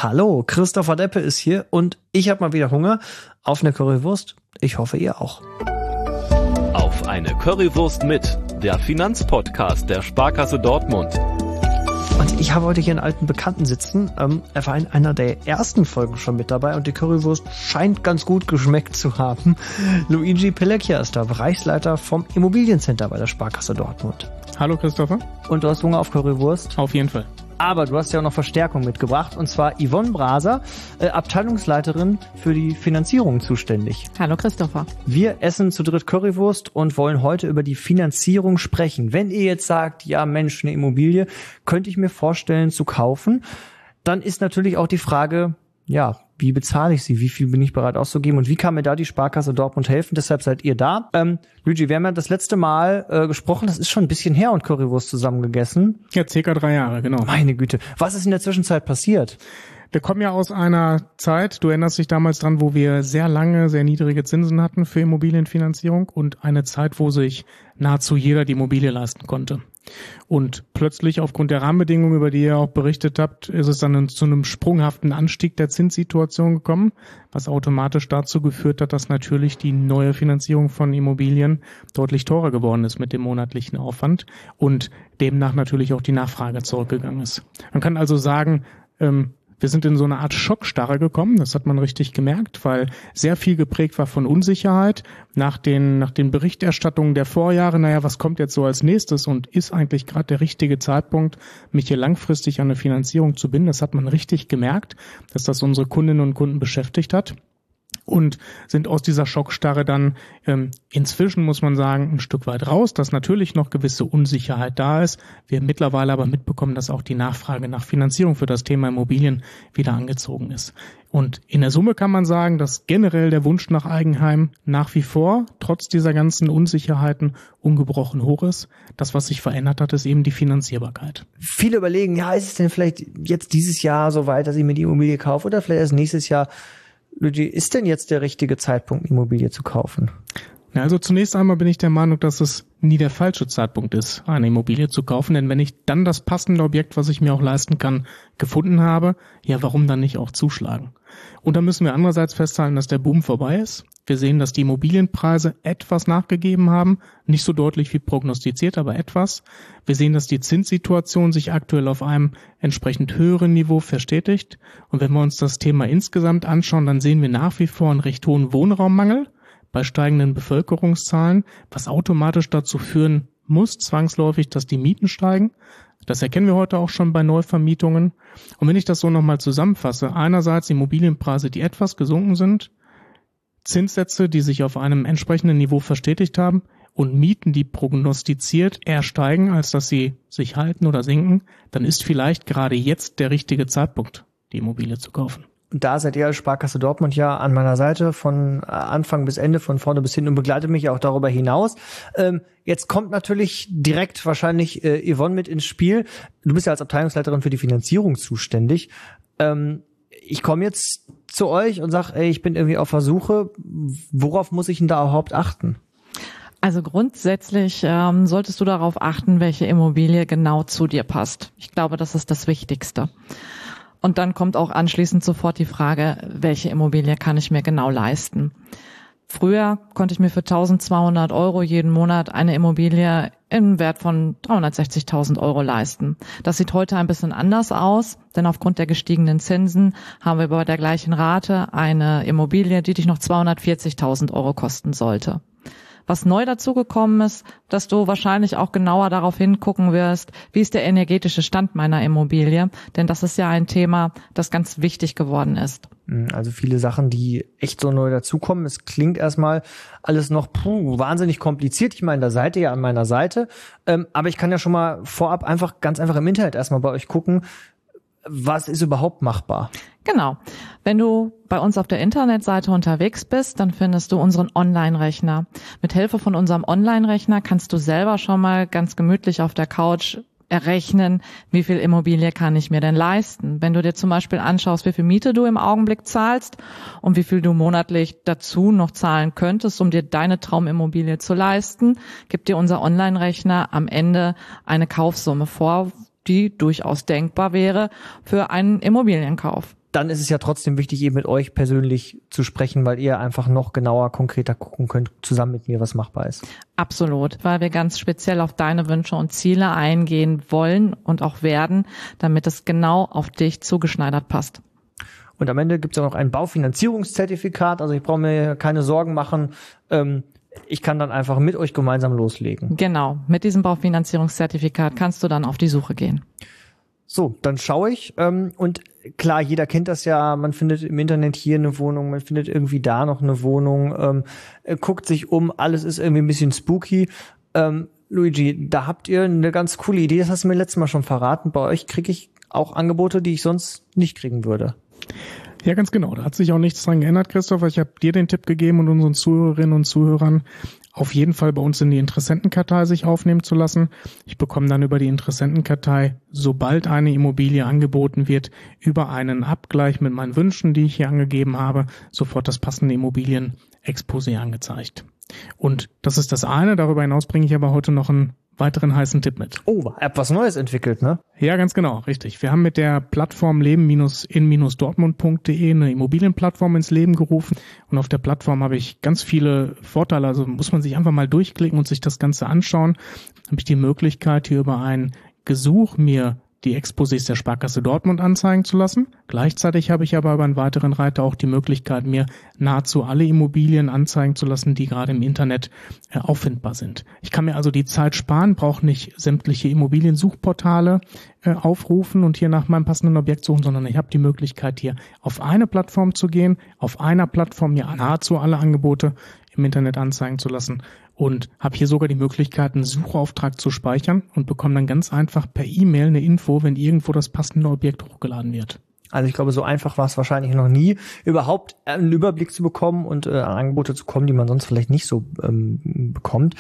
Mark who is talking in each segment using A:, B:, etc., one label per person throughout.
A: Hallo, Christopher Deppe ist hier und ich habe mal wieder Hunger auf eine Currywurst. Ich hoffe, ihr auch.
B: Auf eine Currywurst mit, der Finanzpodcast der Sparkasse Dortmund.
A: Und ich habe heute hier einen alten Bekannten sitzen. Er war in einer der ersten Folgen schon mit dabei und die Currywurst scheint ganz gut geschmeckt zu haben. Luigi Pellecchia ist da, Bereichsleiter vom Immobiliencenter bei der Sparkasse Dortmund.
C: Hallo Christopher.
A: Und du hast Hunger auf Currywurst?
C: Auf jeden Fall.
A: Aber du hast ja auch noch Verstärkung mitgebracht, und zwar Yvonne Braser, Abteilungsleiterin für die Finanzierung zuständig.
D: Hallo Christopher.
A: Wir essen zu dritt Currywurst und wollen heute über die Finanzierung sprechen. Wenn ihr jetzt sagt, ja Mensch, eine Immobilie könnte ich mir vorstellen zu kaufen, dann ist natürlich auch die Frage, ja, wie bezahle ich sie? Wie viel bin ich bereit auszugeben? Und wie kann mir da die Sparkasse Dortmund helfen? Deshalb seid ihr da. Luigi, wir haben ja das letzte Mal gesprochen, das ist schon ein bisschen her und Currywurst zusammen gegessen.
C: Ja, circa 3 Jahre, genau.
A: Meine Güte. Was ist in der Zwischenzeit passiert?
C: Wir kommen ja aus einer Zeit, du erinnerst dich damals dran, wo wir sehr lange, sehr niedrige Zinsen hatten für Immobilienfinanzierung und eine Zeit, wo sich nahezu jeder die Immobilie leisten konnte. Und plötzlich aufgrund der Rahmenbedingungen, über die ihr auch berichtet habt, ist es dann zu einem sprunghaften Anstieg der Zinssituation gekommen, was automatisch dazu geführt hat, dass natürlich die neue Finanzierung von Immobilien deutlich teurer geworden ist mit dem monatlichen Aufwand und demnach natürlich auch die Nachfrage zurückgegangen ist. Man kann also sagen, wir sind in so eine Art Schockstarre gekommen, das hat man richtig gemerkt, weil sehr viel geprägt war von Unsicherheit. Nach den Berichterstattungen der Vorjahre, was kommt jetzt so als nächstes und ist eigentlich gerade der richtige Zeitpunkt, mich hier langfristig an eine Finanzierung zu binden, das hat man richtig gemerkt, dass das unsere Kundinnen und Kunden beschäftigt hat. Und sind aus dieser Schockstarre dann inzwischen, muss man sagen, ein Stück weit raus, dass natürlich noch gewisse Unsicherheit da ist. Wir mittlerweile aber mitbekommen, dass auch die Nachfrage nach Finanzierung für das Thema Immobilien wieder angezogen ist. Und in der Summe kann man sagen, dass generell der Wunsch nach Eigenheim nach wie vor, trotz dieser ganzen Unsicherheiten, ungebrochen hoch ist. Das, was sich verändert hat, ist eben die Finanzierbarkeit.
A: Viele überlegen, ja, ist es denn vielleicht jetzt dieses Jahr so weit, dass ich mir die Immobilie kaufe oder vielleicht erst nächstes Jahr? Luigi, ist denn jetzt der richtige Zeitpunkt, Immobilie zu kaufen?
C: Ja, also zunächst einmal bin ich der Meinung, dass es nie der falsche Zeitpunkt ist, eine Immobilie zu kaufen. Denn wenn ich dann das passende Objekt, was ich mir auch leisten kann, gefunden habe, ja, warum dann nicht auch zuschlagen? Und da müssen wir andererseits festhalten, dass der Boom vorbei ist. Wir sehen, dass die Immobilienpreise etwas nachgegeben haben. Nicht so deutlich wie prognostiziert, aber etwas. Wir sehen, dass die Zinssituation sich aktuell auf einem entsprechend höheren Niveau verstetigt. Und wenn wir uns das Thema insgesamt anschauen, dann sehen wir nach wie vor einen recht hohen Wohnraummangel bei steigenden Bevölkerungszahlen, was automatisch dazu führen muss, zwangsläufig, dass die Mieten steigen. Das erkennen wir heute auch schon bei Neuvermietungen. Und wenn ich das so nochmal zusammenfasse, einerseits Immobilienpreise, die etwas gesunken sind, Zinssätze, die sich auf einem entsprechenden Niveau verstetigt haben und Mieten, die prognostiziert eher steigen, als dass sie sich halten oder sinken, dann ist vielleicht gerade jetzt der richtige Zeitpunkt, die Immobilie zu kaufen.
A: Da seid ihr als Sparkasse Dortmund ja an meiner Seite von Anfang bis Ende, von vorne bis hinten und begleitet mich auch darüber hinaus. Jetzt kommt natürlich direkt wahrscheinlich Yvonne mit ins Spiel. Du bist ja als Abteilungsleiterin für die Finanzierung zuständig. Ich komme jetzt zu euch und sage, ich bin irgendwie auf der Suche. Worauf muss ich denn da überhaupt achten?
D: Also grundsätzlich solltest du darauf achten, welche Immobilie genau zu dir passt. Ich glaube, das ist das Wichtigste. Und dann kommt auch anschließend sofort die Frage, welche Immobilie kann ich mir genau leisten? Früher konnte ich mir für 1.200 € jeden Monat eine Immobilie im Wert von 360.000 € leisten. Das sieht heute ein bisschen anders aus, denn aufgrund der gestiegenen Zinsen haben wir bei der gleichen Rate eine Immobilie, die dich noch 240.000 € kosten sollte. Was neu dazugekommen ist, dass du wahrscheinlich auch genauer darauf hingucken wirst, wie ist der energetische Stand meiner Immobilie, denn das ist ja ein Thema, das ganz wichtig geworden ist.
A: Also viele Sachen, die echt so neu dazukommen. Es klingt erstmal alles noch wahnsinnig kompliziert. Ich meine, da seid ihr ja an meiner Seite, aber ich kann ja schon mal vorab ganz einfach im Internet erstmal bei euch gucken, was ist überhaupt machbar?
D: Genau. Wenn du bei uns auf der Internetseite unterwegs bist, dann findest du unseren Online-Rechner. Mit Hilfe von unserem Online-Rechner kannst du selber schon mal ganz gemütlich auf der Couch errechnen, wie viel Immobilie kann ich mir denn leisten. Wenn du dir zum Beispiel anschaust, wie viel Miete du im Augenblick zahlst und wie viel du monatlich dazu noch zahlen könntest, um dir deine Traumimmobilie zu leisten, gibt dir unser Online-Rechner am Ende eine Kaufsumme vor, die durchaus denkbar wäre für einen Immobilienkauf.
A: Dann ist es ja trotzdem wichtig, eben mit euch persönlich zu sprechen, weil ihr einfach noch genauer, konkreter gucken könnt, zusammen mit mir, was machbar ist.
D: Absolut, weil wir ganz speziell auf deine Wünsche und Ziele eingehen wollen und auch werden, damit es genau auf dich zugeschneidert passt.
A: Und am Ende gibt es auch noch ein Baufinanzierungszertifikat, also ich brauche mir keine Sorgen machen, ich kann dann einfach mit euch gemeinsam loslegen.
D: Genau, mit diesem Baufinanzierungszertifikat kannst du dann auf die Suche gehen.
A: So, dann schaue ich und klar, jeder kennt das ja, man findet im Internet hier eine Wohnung, man findet irgendwie da noch eine Wohnung, guckt sich um, alles ist irgendwie ein bisschen spooky. Luigi, da habt ihr eine ganz coole Idee, das hast du mir letztes Mal schon verraten, bei euch kriege ich auch Angebote, die ich sonst nicht kriegen würde.
C: Ja, ganz genau. Da hat sich auch nichts dran geändert, Christopher. Ich habe dir den Tipp gegeben und unseren Zuhörerinnen und Zuhörern, auf jeden Fall bei uns in die Interessentenkartei sich aufnehmen zu lassen. Ich bekomme dann über die Interessentenkartei, sobald eine Immobilie angeboten wird, über einen Abgleich mit meinen Wünschen, die ich hier angegeben habe, sofort das passende Immobilien-Exposé angezeigt. Und das ist das eine. Darüber hinaus bringe ich aber heute noch einen weiteren heißen Tipp mit.
A: Oh, habt was Neues entwickelt, ne?
C: Ja, ganz genau, richtig. Wir haben mit der Plattform leben-in-dortmund.de eine Immobilienplattform ins Leben gerufen und auf der Plattform habe ich ganz viele Vorteile, also muss man sich einfach mal durchklicken und sich das Ganze anschauen. Dann habe ich die Möglichkeit, hier über ein Gesuch mir die Exposés der Sparkasse Dortmund anzeigen zu lassen. Gleichzeitig habe ich aber über einen weiteren Reiter auch die Möglichkeit, mir nahezu alle Immobilien anzeigen zu lassen, die gerade im Internet auffindbar sind. Ich kann mir also die Zeit sparen, brauche nicht sämtliche Immobiliensuchportale aufrufen und hier nach meinem passenden Objekt suchen, sondern ich habe die Möglichkeit, hier auf eine Plattform zu gehen, auf einer Plattform mir nahezu alle Angebote im Internet anzeigen zu lassen und habe hier sogar die Möglichkeit, einen Suchauftrag zu speichern und bekomme dann ganz einfach per E-Mail eine Info, wenn irgendwo das passende Objekt hochgeladen wird.
A: Also ich glaube, so einfach war es wahrscheinlich noch nie, überhaupt einen Überblick zu bekommen und an Angebote zu kommen, die man sonst vielleicht nicht so bekommt.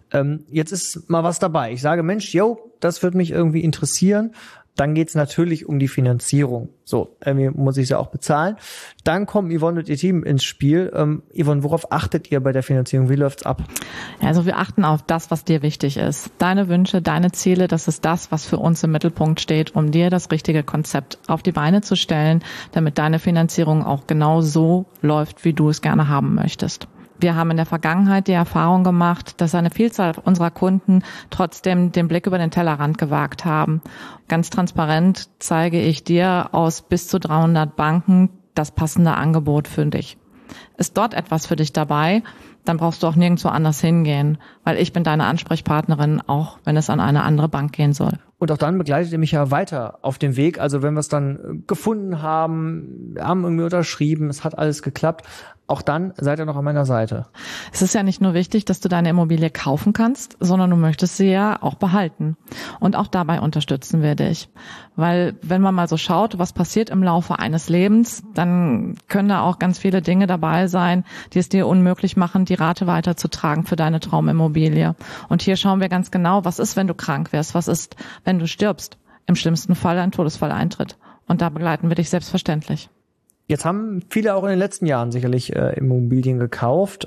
A: Jetzt ist mal was dabei. Ich sage, Mensch, das wird mich irgendwie interessieren. Dann geht's natürlich um die Finanzierung. So, muss ich ja auch bezahlen. Dann kommen Yvonne und ihr Team ins Spiel. Yvonne, worauf achtet ihr bei der Finanzierung? Wie läuft's ab?
D: Also wir achten auf das, was dir wichtig ist. Deine Wünsche, deine Ziele, das ist das, was für uns im Mittelpunkt steht, um dir das richtige Konzept auf die Beine zu stellen, damit deine Finanzierung auch genau so läuft, wie du es gerne haben möchtest. Wir haben in der Vergangenheit die Erfahrung gemacht, dass eine Vielzahl unserer Kunden trotzdem den Blick über den Tellerrand gewagt haben. Ganz transparent zeige ich dir aus bis zu 300 Banken das passende Angebot für dich. Ist dort etwas für dich dabei, dann brauchst du auch nirgendwo anders hingehen, weil ich bin deine Ansprechpartnerin, auch wenn es an eine andere Bank gehen soll.
A: Und auch dann begleitet ihr mich ja weiter auf dem Weg. Also wenn wir es dann gefunden haben, wir haben irgendwie unterschrieben, es hat alles geklappt, auch dann seid ihr noch an meiner Seite.
D: Es ist ja nicht nur wichtig, dass du deine Immobilie kaufen kannst, sondern du möchtest sie ja auch behalten. Und auch dabei unterstützen wir dich. Weil wenn man mal so schaut, was passiert im Laufe eines Lebens, dann können da auch ganz viele Dinge dabei sein, die es dir unmöglich machen, die Rate weiterzutragen für deine Traumimmobilie. Und hier schauen wir ganz genau, was ist, wenn du krank wirst, was ist, wenn du stirbst, im schlimmsten Fall ein Todesfall eintritt. Und da begleiten wir dich selbstverständlich.
A: Jetzt haben viele auch in den letzten Jahren sicherlich Immobilien gekauft.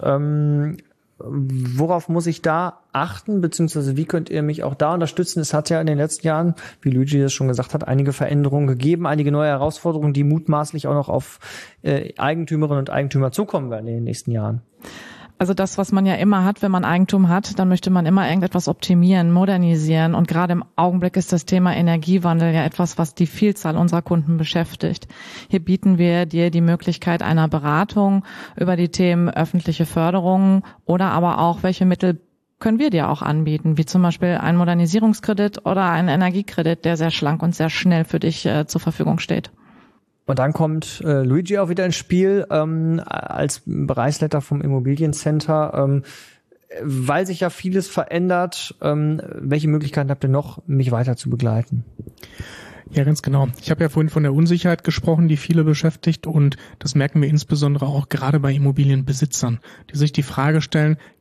A: Worauf muss ich da achten, beziehungsweise wie könnt ihr mich auch da unterstützen? Es hat ja in den letzten Jahren, wie Luigi das schon gesagt hat, einige Veränderungen gegeben, einige neue Herausforderungen, die mutmaßlich auch noch auf Eigentümerinnen und Eigentümer zukommen werden in den nächsten Jahren.
D: Also das, was man ja immer hat, wenn man Eigentum hat, dann möchte man immer irgendetwas optimieren, modernisieren. Und gerade im Augenblick ist das Thema Energiewandel ja etwas, was die Vielzahl unserer Kunden beschäftigt. Hier bieten wir dir die Möglichkeit einer Beratung über die Themen öffentliche Förderung oder aber auch, welche Mittel können wir dir auch anbieten, wie zum Beispiel ein Modernisierungskredit oder ein Energiekredit, der sehr schlank und sehr schnell für dich zur Verfügung steht.
A: Und dann kommt Luigi auch wieder ins Spiel als Bereichsleiter vom Immobiliencenter. Weil sich ja vieles verändert, welche Möglichkeiten habt ihr noch, mich weiter zu begleiten?
C: Ja, ganz genau. Ich habe ja vorhin von der Unsicherheit gesprochen, die viele beschäftigt und das merken wir insbesondere auch gerade bei Immobilienbesitzern, die sich die Frage stellen,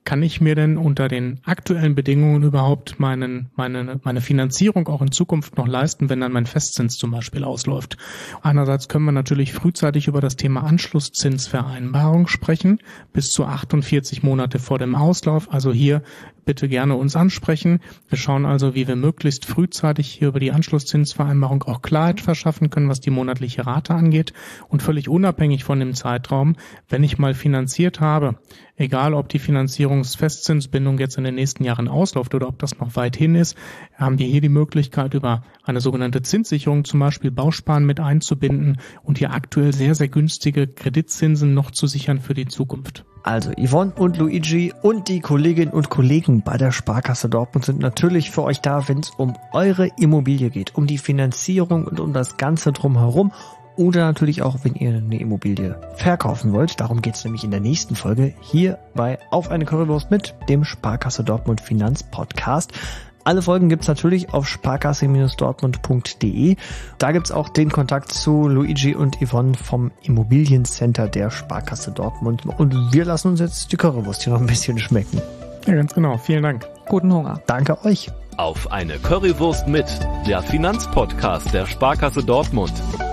C: kann ich mir denn unter den aktuellen Bedingungen überhaupt meine Finanzierung auch in Zukunft noch leisten, wenn dann mein Festzins zum Beispiel ausläuft? Einerseits können wir natürlich frühzeitig über das Thema Anschlusszinsvereinbarung sprechen, bis zu 48 Monate vor dem Auslauf. Also hier bitte gerne uns ansprechen. Wir schauen also, wie wir möglichst frühzeitig hier über die Anschlusszinsvereinbarung auch Klarheit verschaffen können, was die monatliche Rate angeht. Und völlig unabhängig von dem Zeitraum, wenn ich mal finanziert habe, egal ob die Finanzierungsfestzinsbindung jetzt in den nächsten Jahren ausläuft oder ob das noch weit hin ist, haben wir hier die Möglichkeit, über eine sogenannte Zinssicherung zum Beispiel Bausparen mit einzubinden und hier aktuell sehr, sehr günstige Kreditzinsen noch zu sichern für die Zukunft.
A: Also Yvonne und Luigi und die Kolleginnen und Kollegen bei der Sparkasse Dortmund sind natürlich für euch da, wenn es um eure Immobilie geht, um die Finanzierung und um das Ganze drumherum. Oder natürlich auch, wenn ihr eine Immobilie verkaufen wollt. Darum geht's nämlich in der nächsten Folge hier bei Auf eine Currywurst mit dem Sparkasse Dortmund Finanzpodcast. Alle Folgen gibt's natürlich auf sparkasse-dortmund.de. Da gibt's auch den Kontakt zu Luigi und Yvonne vom Immobiliencenter der Sparkasse Dortmund. Und wir lassen uns jetzt die Currywurst hier noch ein bisschen schmecken.
C: Ja, ganz genau. Vielen Dank.
D: Guten Hunger.
A: Danke euch.
B: Auf eine Currywurst mit, der Finanzpodcast der Sparkasse Dortmund.